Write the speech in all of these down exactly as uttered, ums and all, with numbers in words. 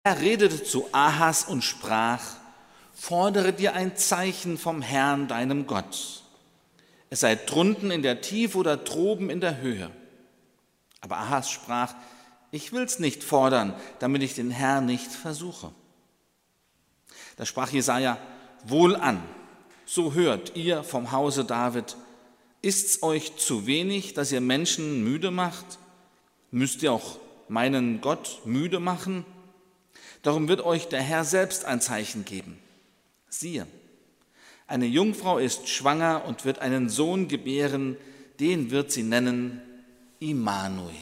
Er redete zu Ahas und sprach: Fordere dir ein Zeichen vom Herrn, deinem Gott. Es sei drunten in der Tiefe oder droben in der Höhe. Aber Ahas sprach: Ich will's nicht fordern, damit ich den Herrn nicht versuche. Da sprach Jesaja: Wohlan, so hört ihr vom Hause David. Ist's euch zu wenig, dass ihr Menschen müde macht? Müsst ihr auch meinen Gott müde machen? Darum wird euch der Herr selbst ein Zeichen geben. Siehe, eine Jungfrau ist schwanger und wird einen Sohn gebären, den wird sie nennen Immanuel.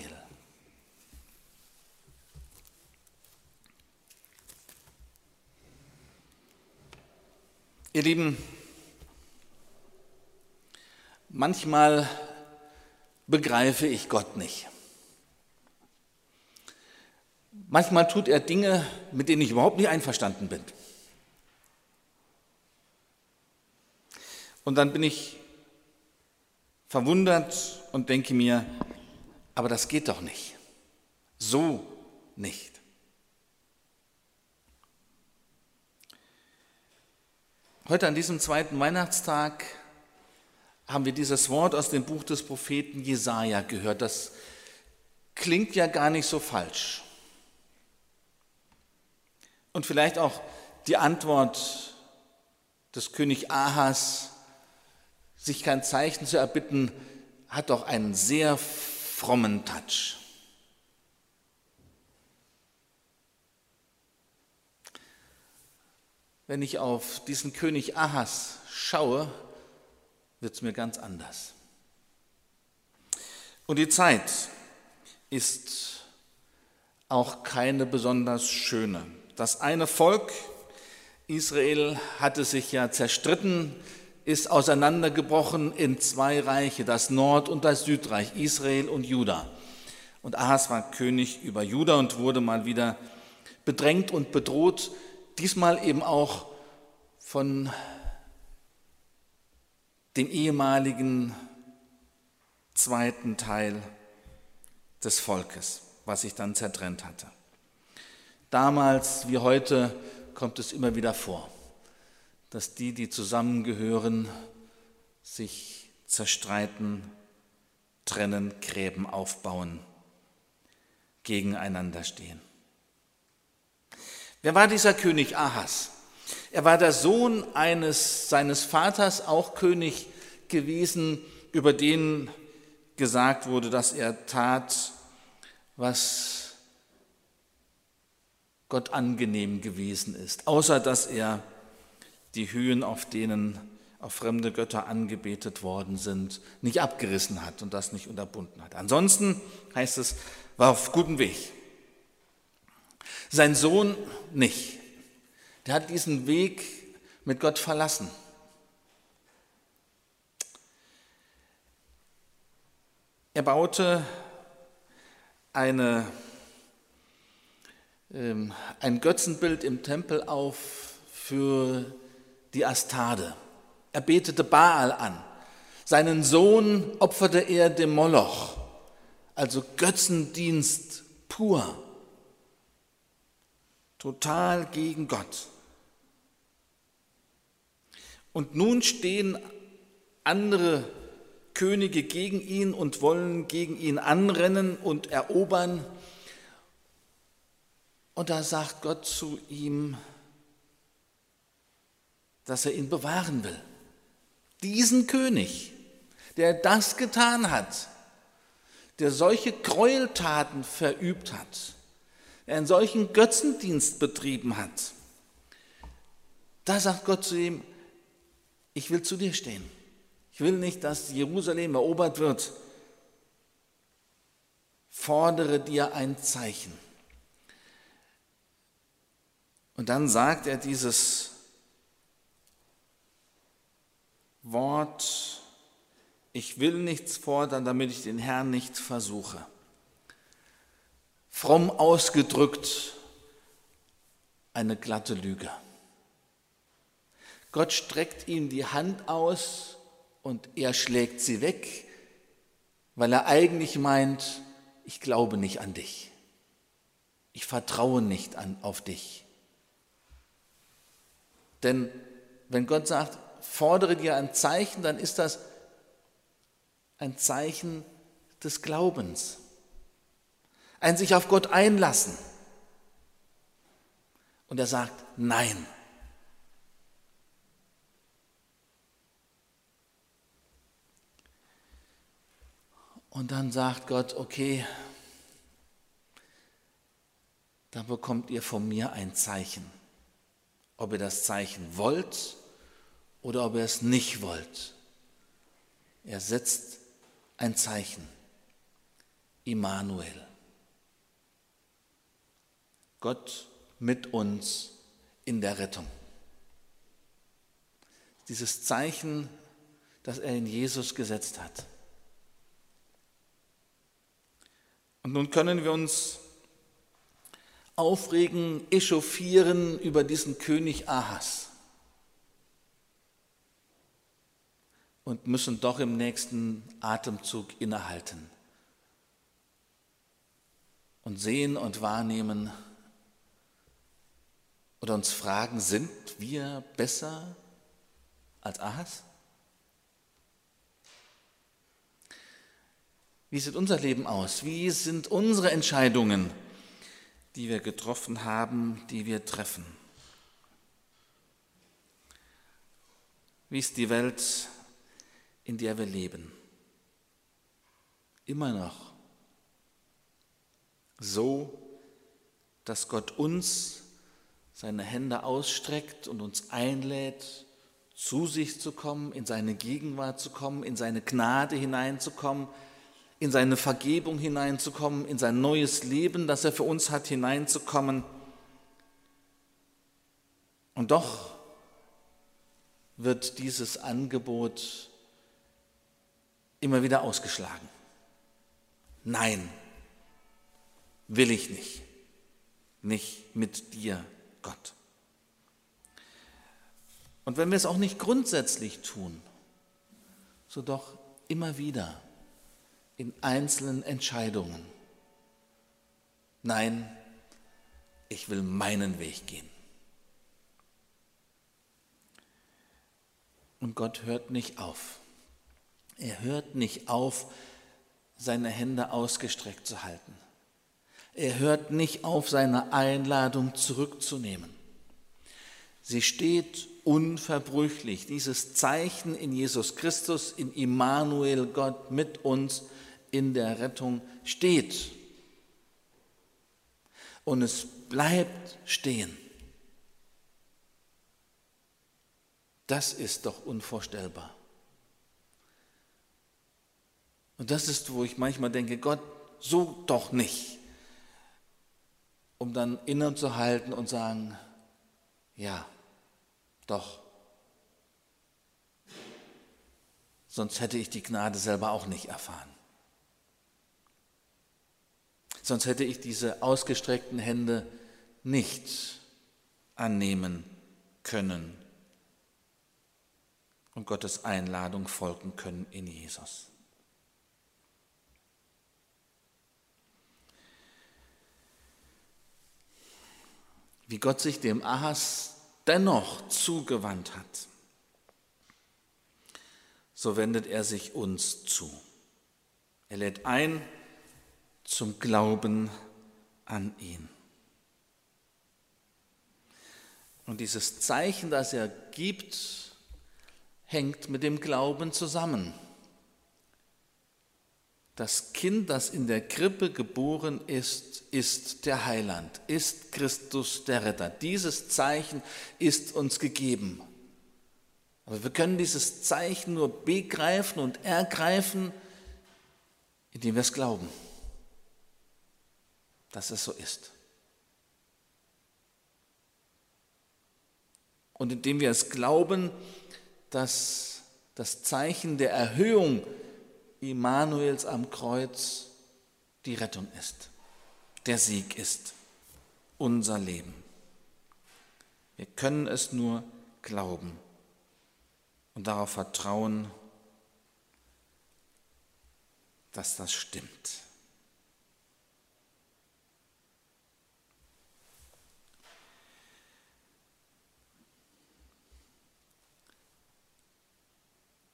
Ihr Lieben, manchmal begreife ich Gott nicht. Manchmal tut er Dinge, mit denen ich überhaupt nicht einverstanden bin. Und dann bin ich verwundert und denke mir, aber das geht doch nicht. So nicht. Heute an diesem zweiten Weihnachtstag haben wir dieses Wort aus dem Buch des Propheten Jesaja gehört. Das klingt ja gar nicht so falsch. Und vielleicht auch die Antwort des König Ahas, sich kein Zeichen zu erbitten, hat doch einen sehr frommen Touch. Wenn ich auf diesen König Ahas schaue, wird es mir ganz anders. Und die Zeit ist auch keine besonders schöne. Das eine Volk, Israel, hatte sich ja zerstritten, ist auseinandergebrochen in zwei Reiche, das Nord- und das Südreich, Israel und Juda. Und Ahas war König über Juda und wurde mal wieder bedrängt und bedroht, diesmal eben auch von dem ehemaligen zweiten Teil des Volkes, was sich dann zertrennt hatte. Damals wie heute kommt es immer wieder vor, dass die, die zusammengehören, sich zerstreiten, trennen, Gräben aufbauen, gegeneinander stehen. Wer war dieser König Ahas? Er war der Sohn eines seines Vaters, auch König gewesen, über den gesagt wurde, dass er tat, was Gott angenehm gewesen ist, außer dass er die Höhen, auf denen auf fremde Götter angebetet worden sind, nicht abgerissen hat und das nicht unterbunden hat. Ansonsten, heißt es, war auf gutem Weg. Sein Sohn nicht. Der hat diesen Weg mit Gott verlassen. Er baute eine ein Götzenbild im Tempel auf für die Astarte. Er betete Baal an. Seinen Sohn opferte er dem Moloch, also Götzendienst pur. Total gegen Gott. Und nun stehen andere Könige gegen ihn und wollen gegen ihn anrennen und erobern. Und da sagt Gott zu ihm, dass er ihn bewahren will. Diesen König, der das getan hat, der solche Gräueltaten verübt hat, der einen solchen Götzendienst betrieben hat, da sagt Gott zu ihm, ich will zu dir stehen. Ich will nicht, dass Jerusalem erobert wird. Fordere dir ein Zeichen. Und dann sagt er dieses Wort, ich will nichts fordern, damit ich den Herrn nicht versuche. Fromm ausgedrückt, eine glatte Lüge. Gott streckt ihm die Hand aus und er schlägt sie weg, weil er eigentlich meint, ich glaube nicht an dich. ich vertraue nicht an, auf dich. Denn wenn Gott sagt, fordere dir ein Zeichen, dann ist das ein Zeichen des Glaubens, ein sich auf Gott einlassen. Und er sagt, nein. Und dann sagt Gott, okay, dann bekommt ihr von mir ein Zeichen. Ob ihr das Zeichen wollt oder ob ihr es nicht wollt. Er setzt ein Zeichen. Immanuel. Gott mit uns in der Rettung. Dieses Zeichen, das er in Jesus gesetzt hat. Und nun können wir uns aufregen, echauffieren über diesen König Ahas und müssen doch im nächsten Atemzug innehalten und sehen und wahrnehmen oder uns fragen, sind wir besser als Ahas? Wie sieht unser Leben aus? Wie sind unsere Entscheidungen, die wir getroffen haben, die wir treffen? Wie ist die Welt, in der wir leben? Immer noch so, dass Gott uns seine Hände ausstreckt und uns einlädt, zu sich zu kommen, in seine Gegenwart zu kommen, in seine Gnade hineinzukommen, in seine Vergebung hineinzukommen, in sein neues Leben, das er für uns hat, hineinzukommen. Und doch wird dieses Angebot immer wieder ausgeschlagen. Nein, will ich nicht. Nicht mit dir, Gott. Und wenn wir es auch nicht grundsätzlich tun, so doch immer wieder in einzelnen Entscheidungen. Nein, ich will meinen Weg gehen. Und Gott hört nicht auf. Er hört nicht auf, seine Hände ausgestreckt zu halten. Er hört nicht auf, seine Einladung zurückzunehmen. Sie steht unverbrüchlich, dieses Zeichen in Jesus Christus, in Immanuel, Gott mit uns in der Rettung steht. Und es bleibt stehen. Das ist doch unvorstellbar. Und das ist, wo ich manchmal denke, Gott, so doch nicht. Um dann innezuhalten und sagen, ja, doch. Sonst hätte ich die Gnade selber auch nicht erfahren. Sonst hätte ich diese ausgestreckten Hände nicht annehmen können und Gottes Einladung folgen können in Jesus. Wie Gott sich dem Ahas dennoch zugewandt hat, so wendet er sich uns zu. Er lädt ein zum Glauben an ihn. Und dieses Zeichen, das er gibt, hängt mit dem Glauben zusammen. Das Kind, das in der Krippe geboren ist, ist der Heiland, ist Christus der Retter. Dieses Zeichen ist uns gegeben. Aber wir können dieses Zeichen nur begreifen und ergreifen, indem wir es glauben, dass es so ist. Und indem wir es glauben, dass das Zeichen der Erhöhung Immanuels am Kreuz die Rettung ist, der Sieg ist, unser Leben. Wir können es nur glauben und darauf vertrauen, dass das stimmt.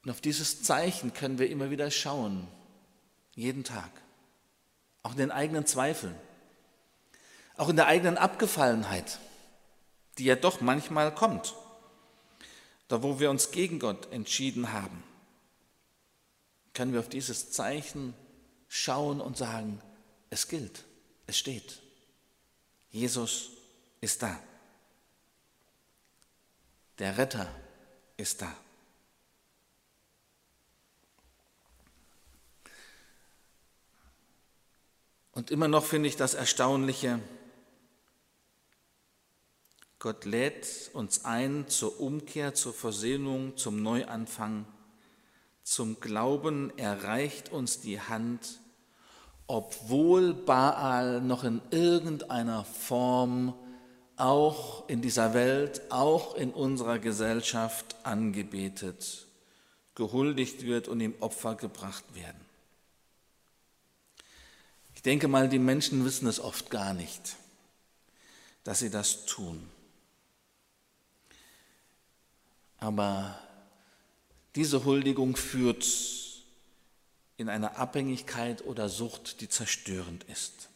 Und auf dieses Zeichen können wir immer wieder schauen, jeden Tag, auch in den eigenen Zweifeln, auch in der eigenen Abgefallenheit, die ja doch manchmal kommt, da wo wir uns gegen Gott entschieden haben, können wir auf dieses Zeichen schauen und sagen, es gilt, es steht. Jesus ist da. Der Retter ist da. Und immer noch finde ich das Erstaunliche, Gott lädt uns ein zur Umkehr, zur Versöhnung, zum Neuanfang, zum Glauben. Er reicht uns die Hand, obwohl Baal noch in irgendeiner Form auch in dieser Welt, auch in unserer Gesellschaft angebetet, gehuldigt wird und ihm Opfer gebracht werden. Ich denke mal, die Menschen wissen es oft gar nicht, dass sie das tun. Aber diese Huldigung führt in eine Abhängigkeit oder Sucht, die zerstörend ist.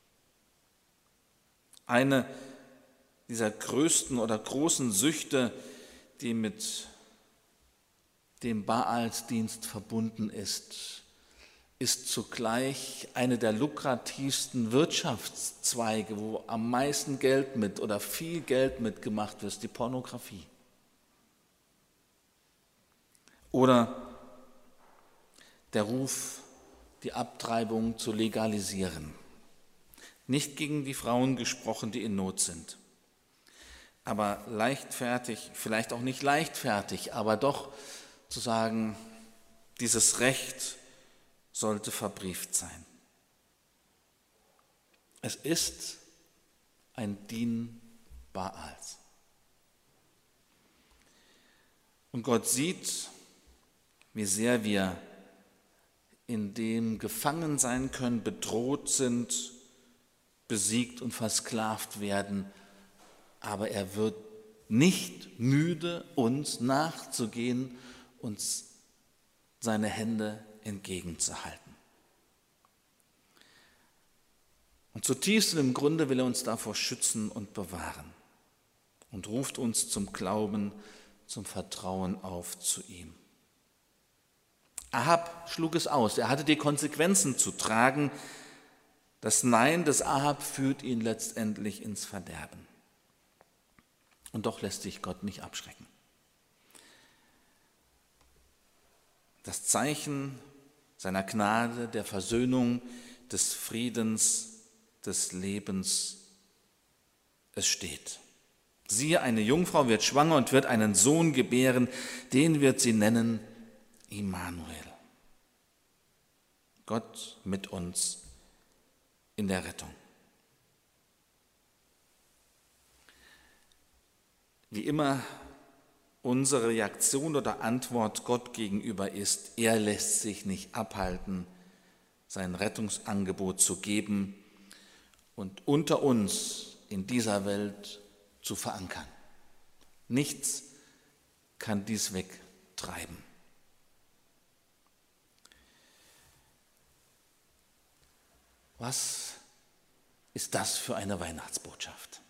Eine dieser größten oder großen Süchte, die mit dem Baalsdienst verbunden ist, ist zugleich eine der lukrativsten Wirtschaftszweige, wo am meisten Geld mit oder viel Geld mitgemacht wird, die Pornografie. Oder der Ruf, die Abtreibung zu legalisieren. Nicht gegen die Frauen gesprochen, die in Not sind, aber leichtfertig, vielleicht auch nicht leichtfertig, aber doch zu sagen, dieses Recht sollte verbrieft sein. Es ist ein Dien Baals. Und Gott sieht, wie sehr wir in dem gefangen sein können, bedroht sind, besiegt und versklavt werden, aber er wird nicht müde, uns nachzugehen, uns seine Hände entgegenzuhalten. Und zutiefst im Grunde will er uns davor schützen und bewahren und ruft uns zum Glauben, zum Vertrauen auf zu ihm. Ahab schlug es aus, er hatte die Konsequenzen zu tragen. Das Nein des Ahab führt ihn letztendlich ins Verderben. Und doch lässt sich Gott nicht abschrecken. Das Zeichen seiner Gnade, der Versöhnung, des Friedens, des Lebens, es steht. Siehe, eine Jungfrau wird schwanger und wird einen Sohn gebären, den wird sie nennen Immanuel. Gott mit uns in der Rettung. Wie immer unsere Reaktion oder Antwort Gott gegenüber ist, er lässt sich nicht abhalten, sein Rettungsangebot zu geben und unter uns in dieser Welt zu verankern. Nichts kann dies wegtreiben. Was ist das für eine Weihnachtsbotschaft?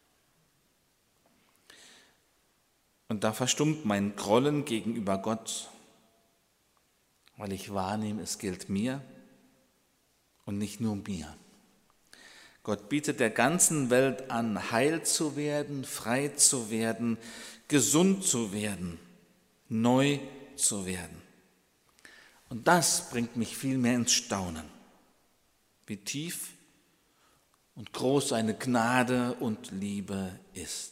Und da verstummt mein Grollen gegenüber Gott, weil ich wahrnehme, es gilt mir und nicht nur mir. Gott bietet der ganzen Welt an, heil zu werden, frei zu werden, gesund zu werden, neu zu werden. Und das bringt mich viel mehr ins Staunen, wie tief und groß seine Gnade und Liebe ist.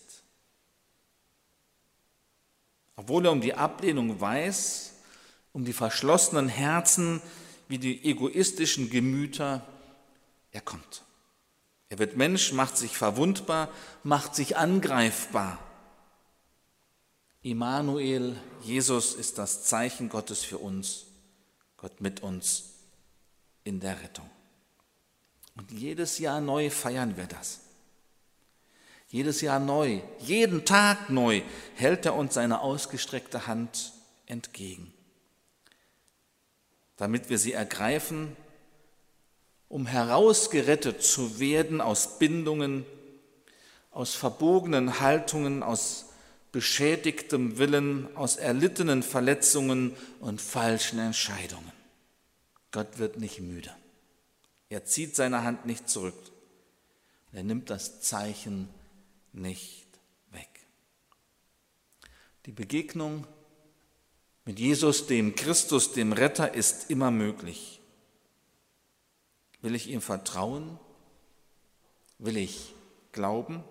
Obwohl er um die Ablehnung weiß, um die verschlossenen Herzen wie die egoistischen Gemüter, er kommt. Er wird Mensch, macht sich verwundbar, macht sich angreifbar. Immanuel, Jesus ist das Zeichen Gottes für uns, Gott mit uns in der Rettung. Und jedes Jahr neu feiern wir das. Jedes Jahr neu, jeden Tag neu hält er uns seine ausgestreckte Hand entgegen. damit wir sie ergreifen, um herausgerettet zu werden aus Bindungen, aus verbogenen Haltungen, aus beschädigtem Willen, aus erlittenen Verletzungen und falschen Entscheidungen. Gott wird nicht müde. Er zieht seine Hand nicht zurück. Er nimmt das Zeichen nicht weg. Die Begegnung mit Jesus, dem Christus, dem Retter, ist immer möglich. Will ich ihm vertrauen? Will ich glauben?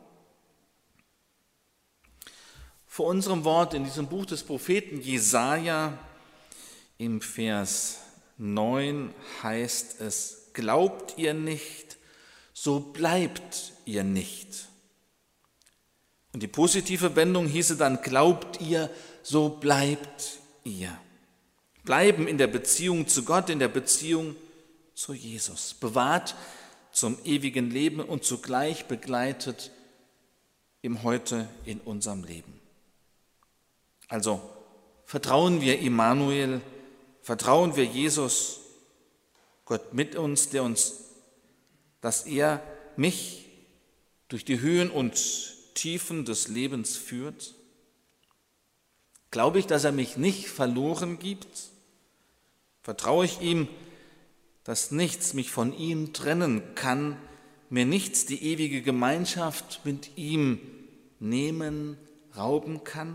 Vor unserem Wort in diesem Buch des Propheten Jesaja im Vers neun heißt es: Glaubt ihr nicht, so bleibt ihr nicht. Und die positive Wendung hieße dann: Glaubt ihr, so bleibt ihr. Bleiben in der Beziehung zu Gott, in der Beziehung zu Jesus, bewahrt zum ewigen Leben und zugleich begleitet im Heute in unserem Leben. Also vertrauen wir Immanuel, vertrauen wir Jesus, Gott mit uns, der uns, dass er mich durch die Höhen und Tiefen des Lebens führt. Glaube ich, dass er mich nicht verloren gibt? Vertraue ich ihm, dass nichts mich von ihm trennen kann, mir nichts die ewige Gemeinschaft mit ihm nehmen, rauben kann?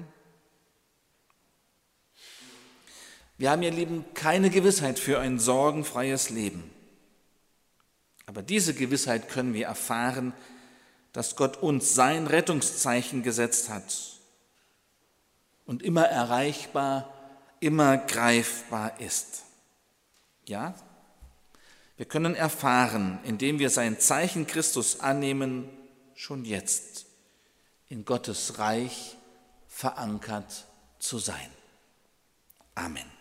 Wir haben, ihr Lieben, keine Gewissheit für ein sorgenfreies Leben. Aber diese Gewissheit können wir erfahren, dass Gott uns sein Rettungszeichen gesetzt hat und immer erreichbar, immer greifbar ist. Ja, wir können erfahren, indem wir sein Zeichen Christus annehmen, schon jetzt in Gottes Reich verankert zu sein. Amen.